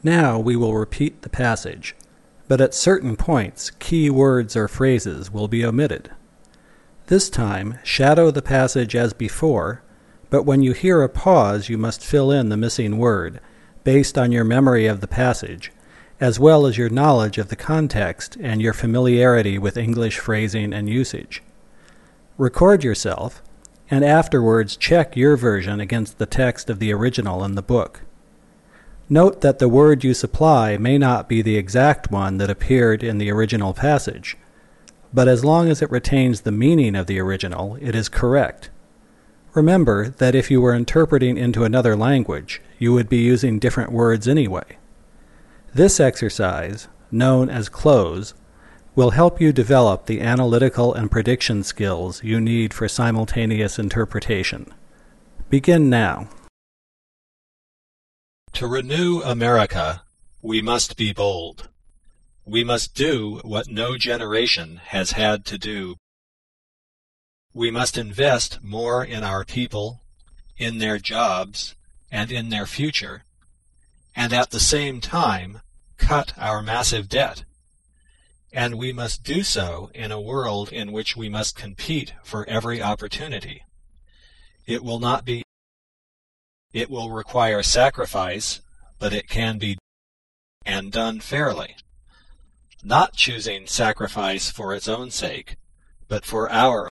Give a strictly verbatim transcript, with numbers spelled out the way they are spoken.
Now we will repeat the passage, but at certain points key words or phrases will be omitted. This time, shadow the passage as before, but when you hear a pause you must fill in the missing word, based on your memory of the passage, as well as your knowledge of the context and your familiarity with English phrasing and usage. Record yourself, and afterwards check your version against the text of the original in the book. Note that the word you supply may not be the exact one that appeared in the original passage, but as long as it retains the meaning of the original, it is correct. Remember that if you were interpreting into another language, you would be using different words anyway. This exercise, known as close, will help you develop the analytical and prediction skills you need for simultaneous interpretation. Begin now. To renew America, we must be bold. We must do what no generation has had to do. We must invest more in our people, in their jobs, and in their future, and at the same time cut our massive debt. And we must do so in a world in which we must compete for every opportunity. It will not be It will require sacrifice, but it can be and done fairly, not choosing sacrifice for its own sake, but for our